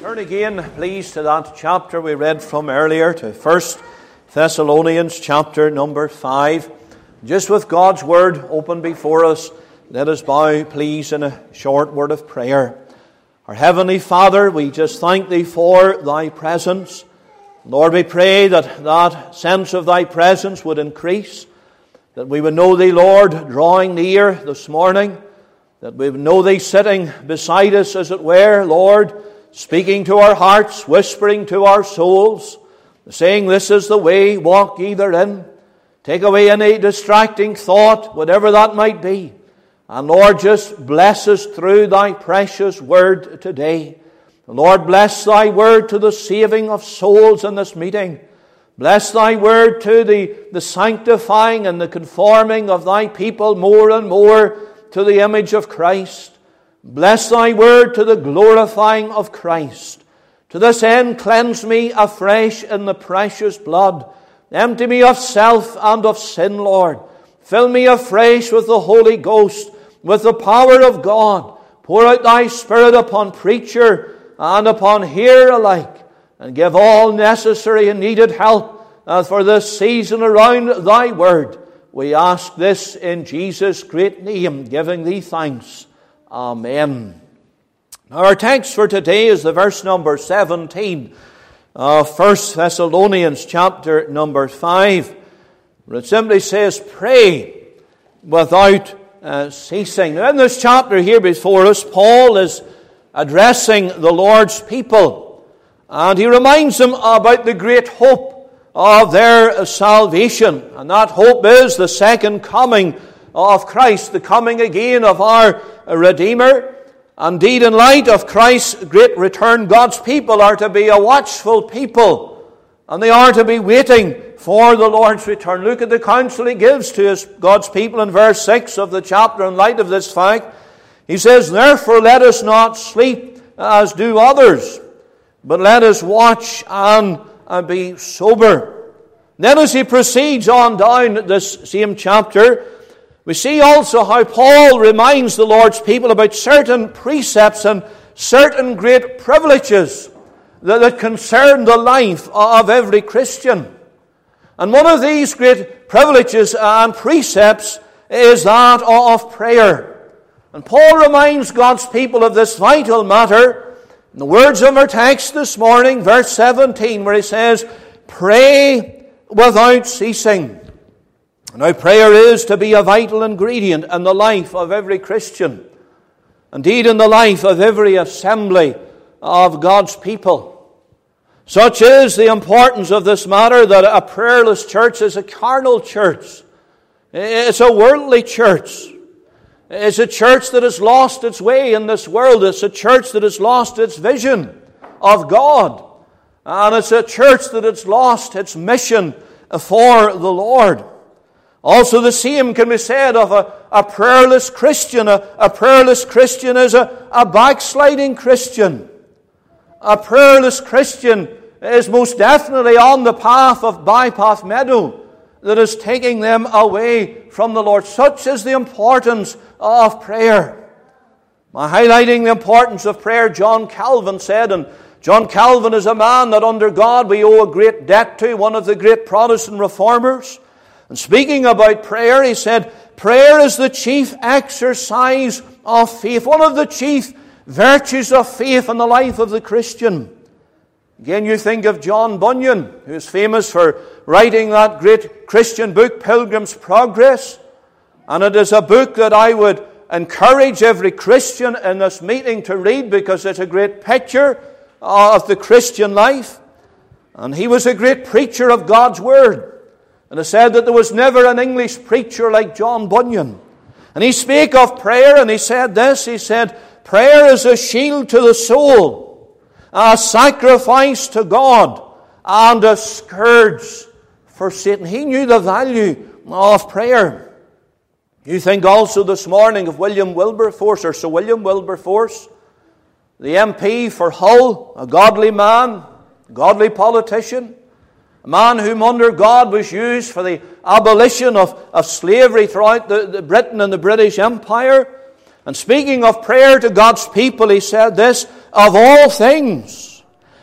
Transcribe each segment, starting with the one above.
Turn again, please, to that chapter we read from earlier, to 1 Thessalonians chapter number 5. Just with God's Word open before us, let us bow, please, in a short word of prayer. Our Heavenly Father, we just thank Thee for Thy presence. Lord, we pray that that sense of Thy presence would increase, that we would know Thee, Lord, drawing near this morning, that we would know Thee sitting beside us, as it were, Lord, speaking to our hearts, whispering to our souls, saying, "This is the way, walk ye therein." Take away any distracting thought, whatever that might be. And Lord, just bless us through Thy precious Word today. Lord, bless Thy Word to the saving of souls in this meeting. Bless Thy Word to the sanctifying and the conforming of Thy people more and more to the image of Christ. Bless Thy Word to the glorifying of Christ. To this end, cleanse me afresh in the precious blood. Empty me of self and of sin, Lord. Fill me afresh with the Holy Ghost, with the power of God. Pour out Thy Spirit upon preacher and upon hearer alike, and give all necessary and needed help for this season around Thy Word. We ask this in Jesus' great name, giving Thee thanks. Amen. Now our text for today is the verse number 17 of 1 Thessalonians chapter number 5. Where it simply says, "Pray without ceasing." Now in this chapter here before us, Paul is addressing the Lord's people, and he reminds them about the great hope of their salvation. And that hope is the second coming of Christ, the coming again of our Redeemer. Indeed, in light of Christ's great return, God's people are to be a watchful people, and they are to be waiting for the Lord's return. Look at the counsel he gives to God's people in verse 6 of the chapter in light of this fact. He says, "Therefore let us not sleep as do others, but let us watch and be sober." Then as he proceeds on down this same chapter, we see also how Paul reminds the Lord's people about certain precepts and certain great privileges that concern the life of every Christian. And one of these great privileges and precepts is that of prayer. And Paul reminds God's people of this vital matter in the words of our text this morning, verse 17, where he says, "Pray without ceasing." Now, prayer is to be a vital ingredient in the life of every Christian. Indeed, in the life of every assembly of God's people. Such is the importance of this matter that a prayerless church is a carnal church. It's a worldly church. It's a church that has lost its way in this world. It's a church that has lost its vision of God. And it's a church that has lost its mission for the Lord. Also, the same can be said of a prayerless Christian. A prayerless Christian is a backsliding Christian. A prayerless Christian is most definitely on the path of Bypath Meadow that is taking them away from the Lord. Such is the importance of prayer. By highlighting the importance of prayer, John Calvin said, and John Calvin is a man that under God we owe a great debt to, one of the great Protestant reformers. And speaking about prayer, he said, "Prayer is the chief exercise of faith," one of the chief virtues of faith in the life of the Christian. Again, you think of John Bunyan, who is famous for writing that great Christian book, Pilgrim's Progress. And it is a book that I would encourage every Christian in this meeting to read, because it's a great picture of the Christian life. And he was a great preacher of God's Word. And it said that there was never an English preacher like John Bunyan. And he spake of prayer, and he said this, he said, "Prayer is a shield to the soul, a sacrifice to God, and a scourge for Satan." He knew the value of prayer. You think also this morning of William Wilberforce, or Sir William Wilberforce, the MP for Hull, a godly man, a godly politician, a man whom under God was used for the abolition of slavery throughout the Britain and the British Empire. And speaking of prayer to God's people, he said this, "Of all things,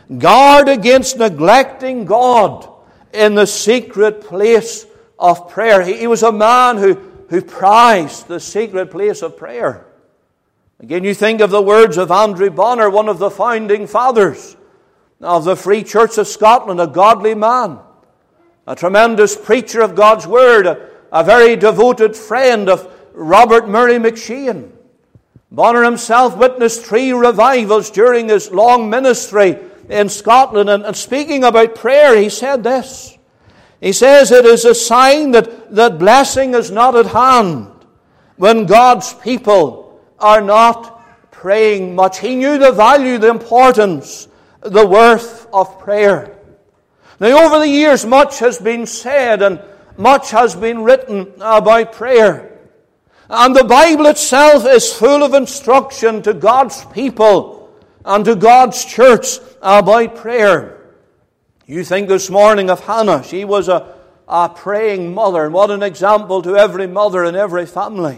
Guard against neglecting God in the secret place of prayer. He was a man who prized the secret place of prayer. Again, you think of the words of Andrew Bonner, one of the founding fathers of the Free Church of Scotland, a godly man, a tremendous preacher of God's Word, a very devoted friend of Robert Murray McShane. Bonner himself witnessed 3 revivals during his long ministry in Scotland, and speaking about prayer, he said this. He says, it is a sign that blessing is not at hand when God's people are not praying much. He knew the value, the importance, the worth of prayer. Now, over the years, much has been said and much has been written about prayer. And the Bible itself is full of instruction to God's people and to God's church about prayer. You think this morning of Hannah. She was a praying mother, and what an example to every mother in every family.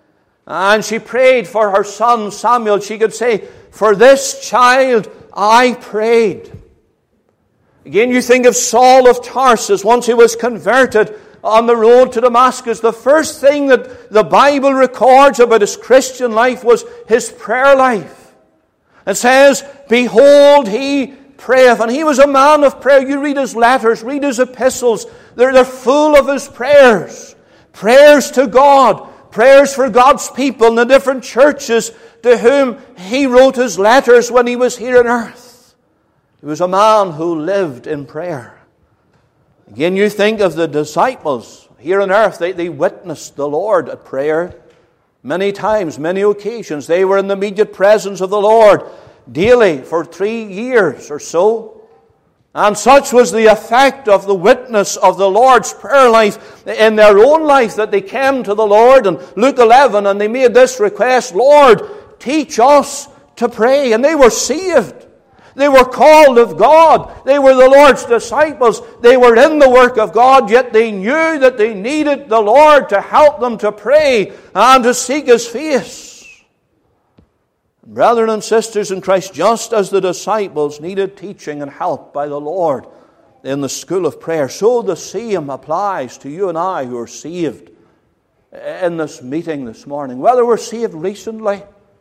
And she prayed for her son Samuel. She could say, for this child I prayed. Again, you think of Saul of Tarsus. Once he was converted on the road to Damascus, the first thing that the Bible records about his Christian life was his prayer life. It says, behold, he prayeth. And he was a man of prayer. You read his letters, read his epistles. They're full of his prayers. Prayers to God. Prayers for God's people in the different churches to whom he wrote his letters when he was here on earth. He was a man who lived in prayer. Again, you think of the disciples here on earth. They witnessed the Lord at prayer many times, many occasions. They were in the immediate presence of the Lord daily for 3 years or so. And such was the effect of the witness of the Lord's prayer life in their own life that they came to the Lord in Luke 11 and they made this request, Lord, teach us to pray. And they were saved. They were called of God. They were the Lord's disciples. They were in the work of God, yet they knew that they needed the Lord to help them to pray and to seek His face. Brethren and sisters in Christ, just as the disciples needed teaching and help by the Lord in the school of prayer, so the same applies to you and I who are saved in this meeting this morning. Whether we're saved recently,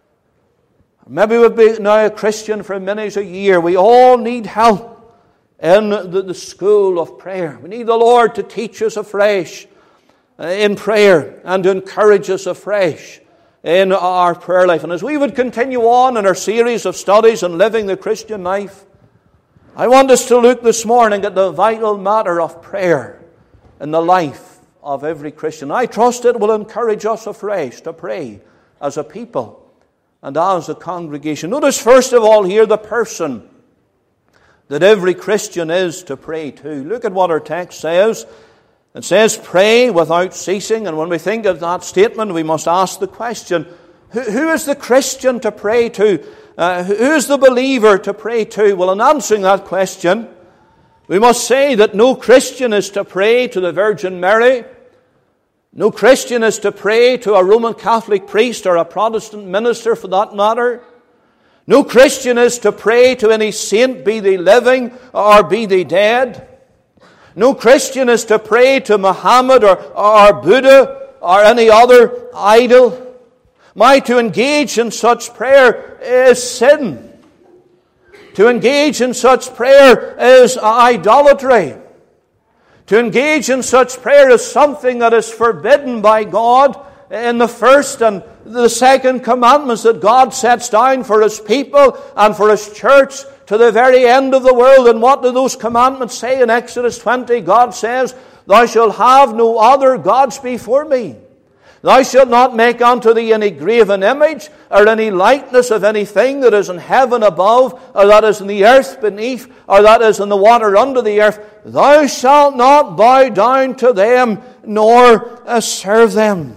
maybe we've been now a Christian for many a year, we all need help in the school of prayer. We need the Lord to teach us afresh in prayer and to encourage us afresh in our prayer life. And as we would continue on in our series of studies on living the Christian life, I want us to look this morning at the vital matter of prayer in the life of every Christian. I trust it will encourage us afresh to pray as a people and as a congregation. Notice first of all here the person that every Christian is to pray to. Look at what our text says. It says, pray without ceasing. And when we think of that statement, we must ask the question, who is the Christian to pray to? Who is the believer to pray to? Well, in answering that question, we must say that no Christian is to pray to the Virgin Mary. No Christian is to pray to a Roman Catholic priest or a Protestant minister for that matter. No Christian is to pray to any saint, be they living or be they dead. No Christian is to pray to Muhammad or Buddha or any other idol. To engage in such prayer is sin. To engage in such prayer is idolatry. To engage in such prayer is something that is forbidden by God in the first and the second commandments that God sets down for His people and for His church to the very end of the world. And what do those commandments say in Exodus 20? God says, thou shalt have no other gods before me. Thou shalt not make unto thee any graven image or any likeness of anything that is in heaven above, or that is in the earth beneath, or that is in the water under the earth. Thou shalt not bow down to them, nor serve them.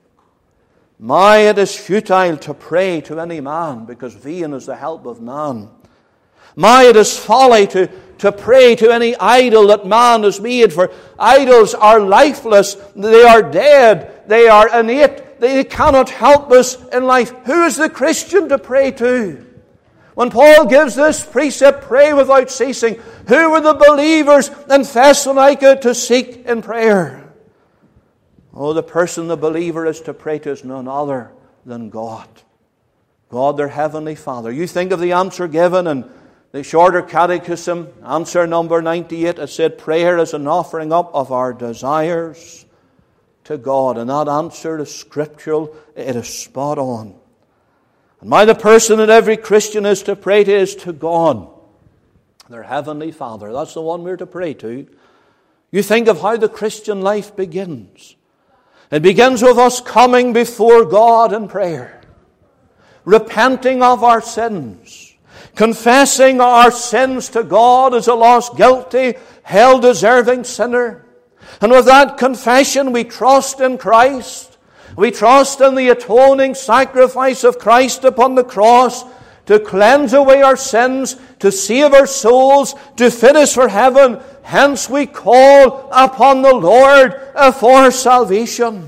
It is futile to pray to any man, because vain is the help of man. It is folly to pray to any idol that man has made, for idols are lifeless, they are dead, they are innate, they cannot help us in life. Who is the Christian to pray to? When Paul gives this precept, pray without ceasing, who were the believers in Thessalonica to seek in prayer? Oh, the person, the believer, is to pray to is none other than God. God, their Heavenly Father. You think of the answer given in the Shorter Catechism, answer number 98. It said, prayer is an offering up of our desires to God. And that answer is scriptural. It is spot on. And why the person that every Christian is to pray to is to God, their Heavenly Father. That's the one we're to pray to. You think of how the Christian life begins. It begins with us coming before God in prayer, repenting of our sins, confessing our sins to God as a lost, guilty, hell-deserving sinner. And with that confession, we trust in Christ. We trust in the atoning sacrifice of Christ upon the cross to cleanse away our sins, to save our souls, to fit us for heaven. Hence we call upon the Lord for salvation.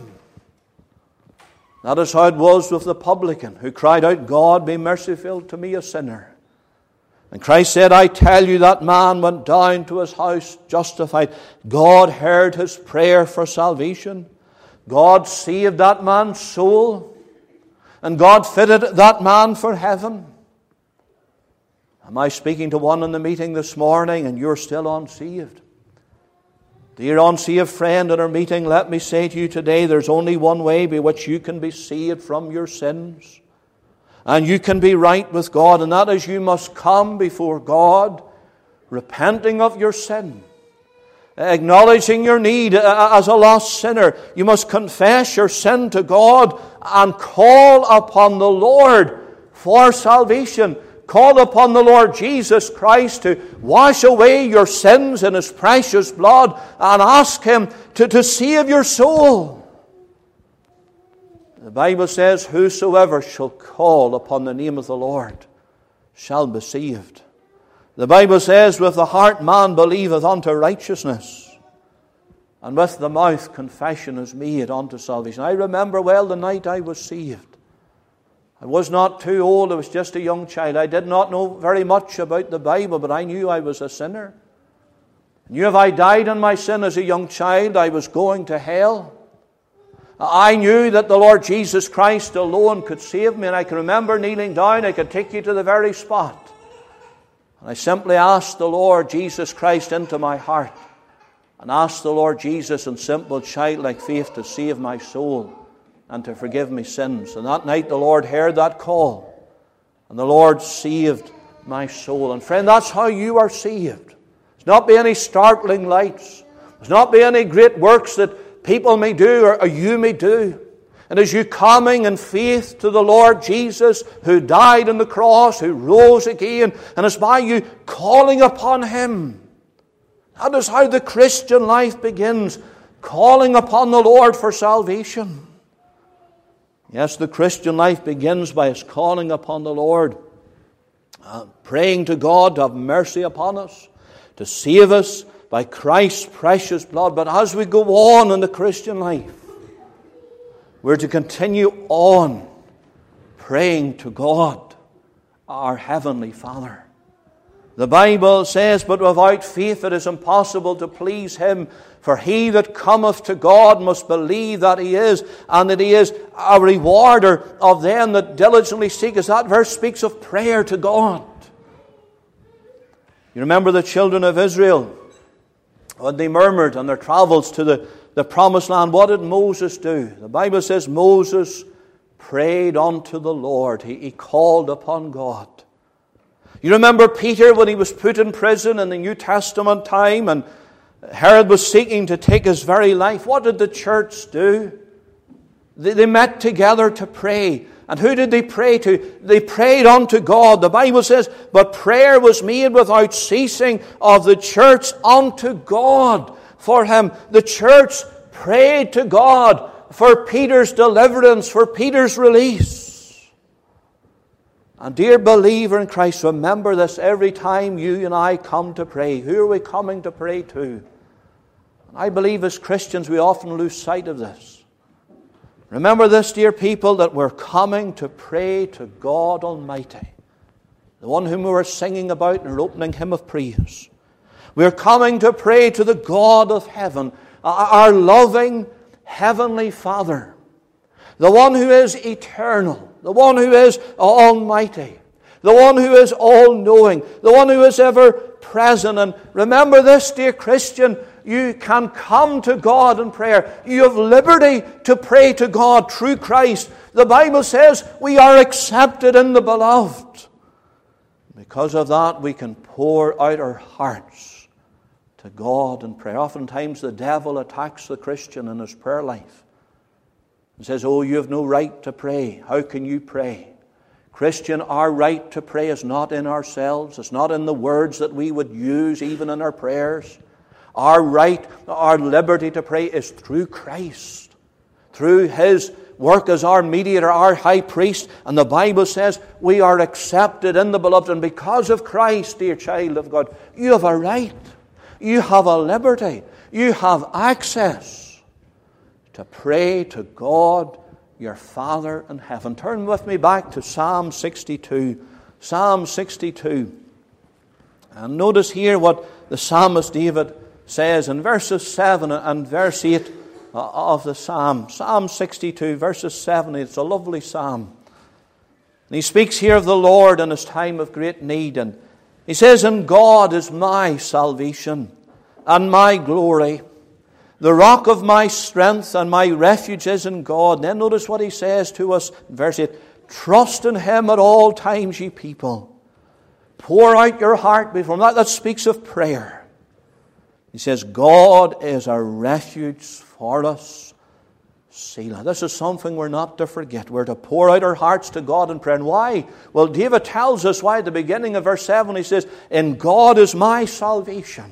That is how it was with the publican who cried out, God, be merciful to me, a sinner. And Christ said, I tell you, that man went down to his house justified. God heard his prayer for salvation. God saved that man's soul. And God fitted that man for heaven. Am I speaking to one in the meeting this morning and you're still unsaved? Dear unsaved friend in our meeting, let me say to you today, there's only one way by which you can be saved from your sins. And you can be right with God, and that is you must come before God, repenting of your sin, acknowledging your need as a lost sinner. You must confess your sin to God and call upon the Lord for salvation. Call upon the Lord Jesus Christ to wash away your sins in His precious blood and ask Him to save your soul. The Bible says, whosoever shall call upon the name of the Lord shall be saved. The Bible says, with the heart man believeth unto righteousness, and with the mouth confession is made unto salvation. I remember well the night I was saved. I was not too old, I was just a young child. I did not know very much about the Bible, but I knew I was a sinner. I knew if I died in my sin as a young child, I was going to hell. I knew that the Lord Jesus Christ alone could save me, and I can remember kneeling down. I could take you to the very spot. And I simply asked the Lord Jesus Christ into my heart, and asked the Lord Jesus in simple childlike faith to save my soul and to forgive me sins. And that night the Lord heard that call, and the Lord saved my soul. And friend, that's how you are saved. It's not by any startling lights. It's not by any great works that people may do or you may do. And as you coming in faith to the Lord Jesus, who died on the cross, who rose again, and it's by you calling upon Him. That is how the Christian life begins, calling upon the Lord for salvation. Yes, the Christian life begins by us calling upon the Lord, praying to God to have mercy upon us, to save us by Christ's precious blood. But as we go on in the Christian life, we're to continue on praying to God, our Heavenly Father. The Bible says, but without faith it is impossible to please Him. For he that cometh to God must believe that He is, and that He is a rewarder of them that diligently seek us. That verse speaks of prayer to God. You remember the children of Israel, when they murmured on their travels to the promised land, what did Moses do? The Bible says Moses prayed unto the Lord. He called upon God. You remember Peter when he was put in prison in the New Testament time, and Herod was seeking to take his very life. What did the church do? They met together to pray. And who did they pray to? They prayed unto God. The Bible says, but prayer was made without ceasing of the church unto God for him. The church prayed to God for Peter's deliverance, for Peter's release. And dear believer in Christ, remember this every time you and I come to pray. Who are we coming to pray to? And I believe as Christians we often lose sight of this. Remember this, dear people, that we're coming to pray to God Almighty, the one whom we were singing about in our opening hymn of praise. We're coming to pray to the God of heaven, our loving Heavenly Father, the one who is eternal, the one who is almighty, the one who is all-knowing, the one who is ever present. And remember this, dear Christian, you can come to God in prayer. You have liberty to pray to God through Christ. The Bible says we are accepted in the Beloved. Because of that, we can pour out our hearts to God in prayer. Oftentimes the devil attacks the Christian in his prayer life and says, oh, you have no right to pray. How can you pray? Christian, our right to pray is not in ourselves. It's not in the words that we would use even in our prayers. Our right, our liberty to pray is through Christ, through His work as our mediator, our high priest. And the Bible says we are accepted in the Beloved. And because of Christ, dear child of God, you have a right. You have a liberty. You have access to pray to God, your Father in heaven. Turn with me back to Psalm 62. Psalm 62. And notice here what the psalmist David says in verses 7 and verse 8 of the psalm. Psalm 62, verses 7. It's a lovely psalm. And he speaks here of the Lord in His time of great need. And he says, and God is my salvation and my glory. The rock of my strength and my refuge is in God. And then notice what he says to us in verse 8. Trust in Him at all times, ye people. Pour out your heart before Him. That speaks of prayer. He says, God is a refuge for us. Selah. This is something we're not to forget. We're to pour out our hearts to God in prayer. And why? Well, David tells us why at the beginning of verse 7. He says, in God is my salvation.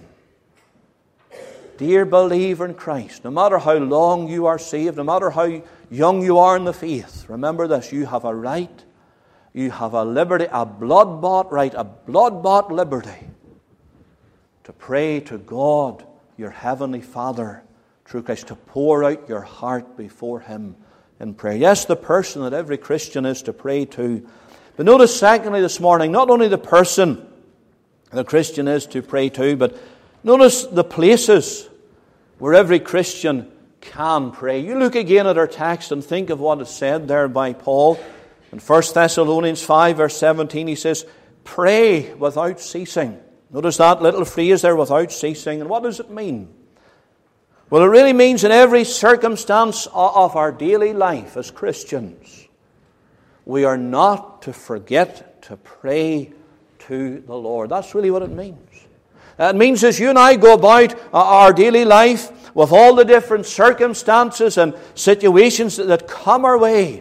Dear believer in Christ, no matter how long you are saved, no matter how young you are in the faith, remember this, you have a right, you have a liberty, a blood-bought right, a blood-bought liberty to pray to God, your Heavenly Father, through Christ, to pour out your heart before Him in prayer. Yes, the person that every Christian is to pray to. But notice secondly this morning, not only the person the Christian is to pray to, but notice the places where every Christian can pray. You look again at our text and think of what is said there by Paul. In 1 Thessalonians 5 verse 17 he says, pray without ceasing. Notice that little phrase there, without ceasing. And what does it mean? Well, it really means in every circumstance of our daily life as Christians, we are not to forget to pray to the Lord. That's really what it means. It means as you and I go about our daily life with all the different circumstances and situations that come our way,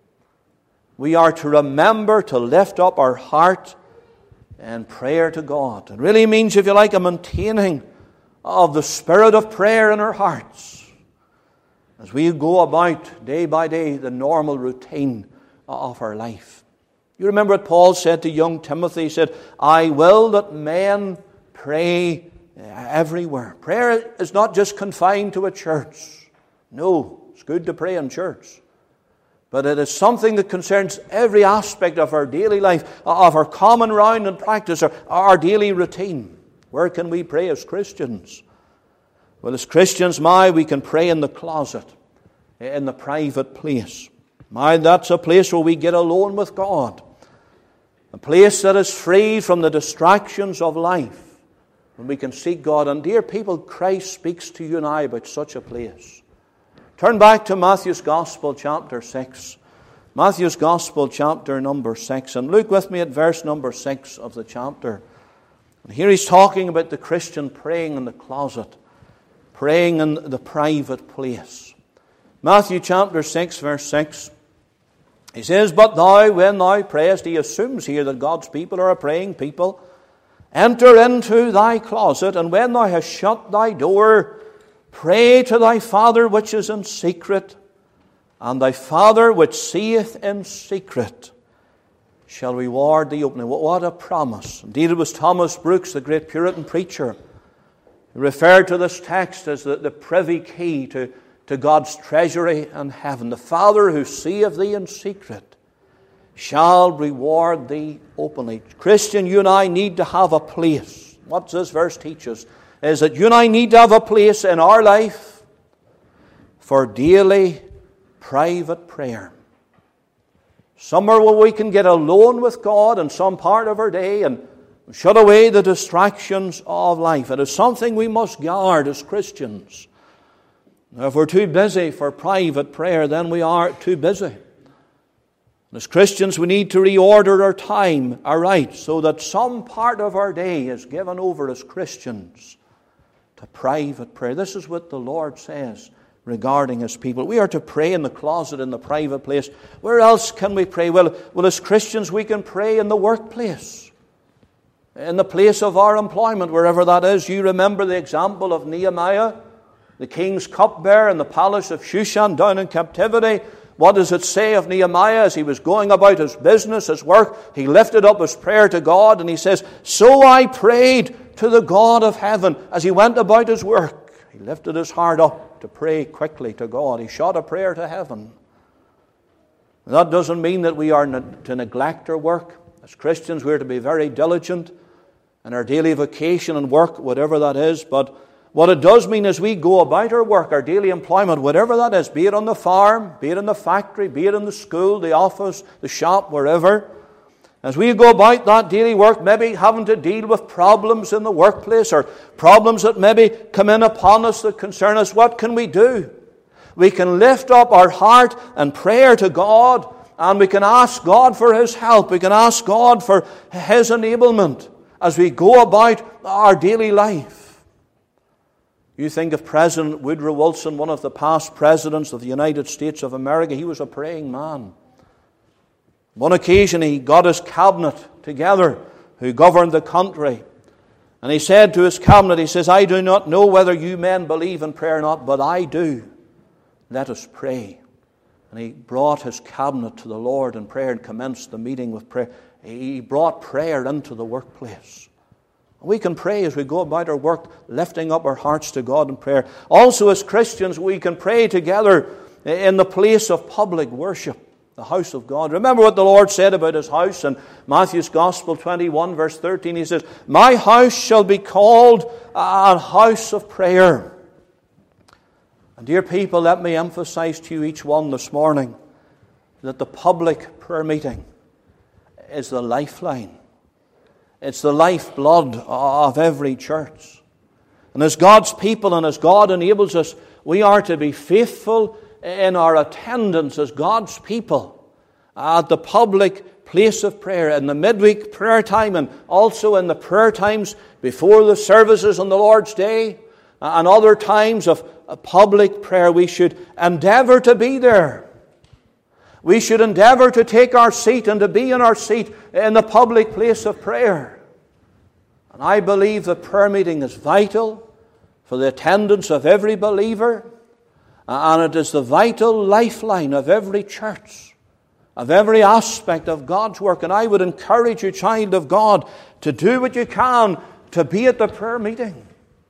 we are to remember to lift up our heart in prayer to God. It really means, if you like, a maintaining of the spirit of prayer in our hearts as we go about day by day the normal routine of our life. You remember what Paul said to young Timothy. He said, I will that men pray everywhere. Prayer is not just confined to a church. No, it's good to pray in church. But it is something that concerns every aspect of our daily life, of our common round and practice, our daily routine. Where can we pray as Christians? Well, as Christians, we can pray in the closet, in the private place. That's a place where we get alone with God. A place that is free from the distractions of life. When we can seek God. And dear people, Christ speaks to you and I about such a place. Turn back to Matthew's Gospel, chapter 6. Matthew's Gospel, chapter number 6. And look with me at verse number 6 of the chapter. And here he's talking about the Christian praying in the closet. Praying in the private place. Matthew chapter 6, verse 6. He says, but thou, when thou prayest, he assumes here that God's people are a praying people. Enter into thy closet, and when thou hast shut thy door, pray to thy Father which is in secret, and thy Father which seeth in secret shall reward thee openly. What a promise. Indeed, it was Thomas Brooks, the great Puritan preacher, who referred to this text as the privy key to God's treasury in heaven. The Father who seeth thee in secret shall reward thee openly. Christian, you and I need to have a place. What does this verse teach us? Is that you and I need to have a place in our life for daily private prayer. Somewhere where we can get alone with God in some part of our day and shut away the distractions of life. It is something we must guard as Christians. Now, if we're too busy for private prayer, then we are too busy. As Christians, we need to reorder our time aright so that some part of our day is given over as Christians to private prayer. This is what the Lord says regarding His people. We are to pray in the closet, in the private place. Where else can we pray? Well, as Christians, we can pray in the workplace, in the place of our employment, wherever that is. You remember the example of Nehemiah, the king's cupbearer in the palace of Shushan down in captivity. What does it say of Nehemiah as he was going about his business, his work? He lifted up his prayer to God and he says, "So I prayed to the God of heaven," as he went about his work. He lifted his heart up to pray quickly to God. He shot a prayer to heaven. That doesn't mean that we are to neglect our work. As Christians, we are to be very diligent in our daily vocation and work, whatever that is. But what it does mean is we go about our work, our daily employment, whatever that is, be it on the farm, be it in the factory, be it in the school, the office, the shop, wherever. As we go about that daily work, maybe having to deal with problems in the workplace or problems that maybe come in upon us that concern us, what can we do? We can lift up our heart and prayer to God, and we can ask God for His help. We can ask God for His enablement as we go about our daily life. You think of President Woodrow Wilson, one of the past presidents of the United States of America. He was a praying man. One occasion he got his cabinet together who governed the country. And he said to his cabinet, he says, "I do not know whether you men believe in prayer or not, but I do. Let us pray." And he brought his cabinet to the Lord in prayer and commenced the meeting with prayer. He brought prayer into the workplace. We can pray as we go about our work, lifting up our hearts to God in prayer. Also, as Christians, we can pray together in the place of public worship, the house of God. Remember what the Lord said about His house in Matthew's Gospel 21, verse 13. He says, "My house shall be called a house of prayer." And dear people, let me emphasize to you each one this morning that the public prayer meeting is the lifeline. It's the lifeblood of every church. And as God's people and as God enables us, we are to be faithful in our attendance as God's people at the public place of prayer, in the midweek prayer time, and also in the prayer times before the services on the Lord's Day, and other times of public prayer. We should endeavor to be there. We should endeavor to take our seat and to be in our seat in the public place of prayer. And I believe that prayer meeting is vital for the attendance of every believer, and it is the vital lifeline of every church, of every aspect of God's work. And I would encourage you, child of God, to do what you can to be at the prayer meeting.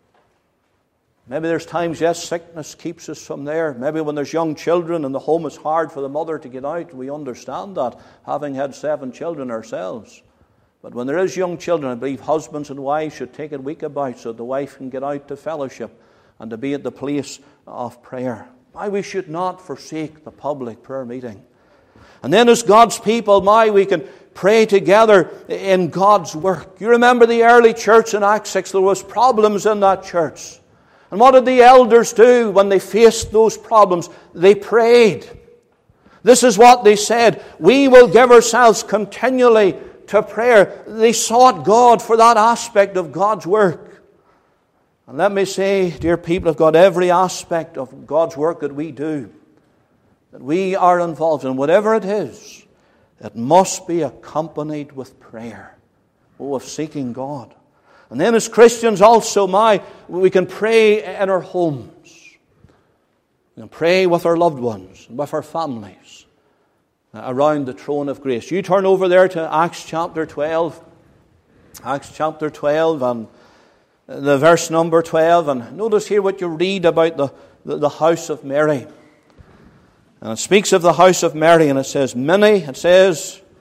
Maybe there's times, yes, sickness keeps us from there. Maybe when there's young children and the home is hard for the mother to get out. We understand that, having had 7 children ourselves. But when there is young children, I believe husbands and wives should take a week about so the wife can get out to fellowship and to be at the place of prayer. Why we should not forsake the public prayer meeting. And then as God's people, we can pray together in God's work. You remember the early church in Acts 6, there was problems in that church. And what did the elders do when they faced those problems? They prayed. This is what they said: "We will give ourselves continually to prayer." They sought God for that aspect of God's work. And let me say, dear people of God, every aspect of God's work that we do, that we are involved in, whatever it is, it must be accompanied with prayer, of seeking God. And then as Christians also, we can pray in our homes. We can pray with our loved ones and with our families around the throne of grace. You turn over there to Acts chapter 12. Acts chapter 12 and the verse number 12. And notice here what you read about the house of Mary. And it speaks of the house of Mary, and it says,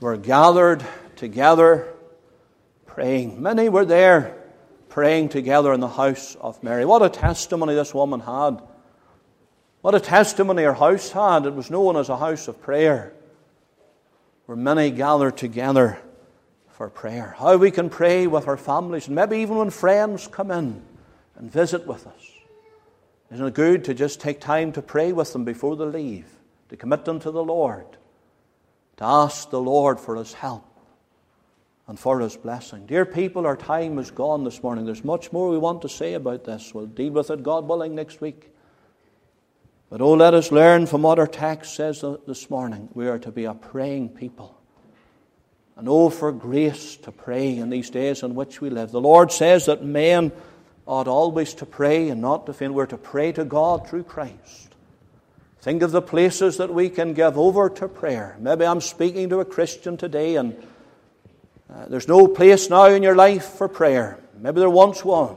were gathered together praying. Many were there praying together in the house of Mary. What a testimony this woman had. What a testimony her house had. It was known as a house of prayer, where many gathered together for prayer. How we can pray with our families, and maybe even when friends come in and visit with us. Isn't it good to just take time to pray with them before they leave, to commit them to the Lord, to ask the Lord for His help and for His blessing? Dear people, our time is gone this morning. There's much more we want to say about this. We'll deal with it, God willing, next week. But oh, let us learn from what our text says this morning. We are to be a praying people. And oh, for grace to pray in these days in which we live. The Lord says that men ought always to pray and not to faint. We're to pray to God through Christ. Think of the places that we can give over to prayer. Maybe I'm speaking to a Christian today and there's no place now in your life for prayer. Maybe there once was.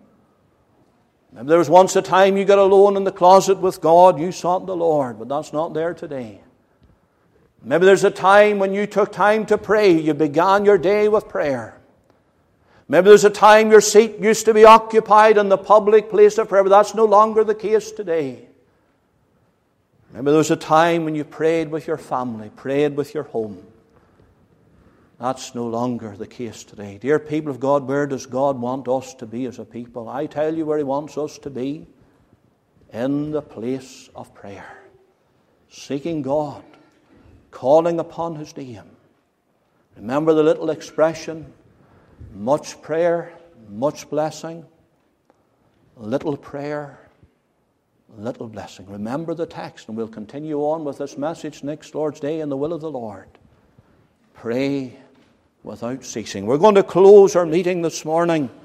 Maybe there was once a time you got alone in the closet with God, you sought the Lord, but that's not there today. Maybe there's a time when you took time to pray, you began your day with prayer. Maybe there's a time your seat used to be occupied in the public place of prayer, but that's no longer the case today. Maybe there was a time when you prayed with your family, prayed with your home. That's no longer the case today. Dear people of God, where does God want us to be as a people? I tell you where He wants us to be. In the place of prayer. Seeking God. Calling upon His name. Remember the little expression, much prayer, much blessing. Little prayer, little blessing. Remember the text, and we'll continue on with this message next Lord's Day in the will of the Lord. Pray without ceasing. We're going to close our meeting this morning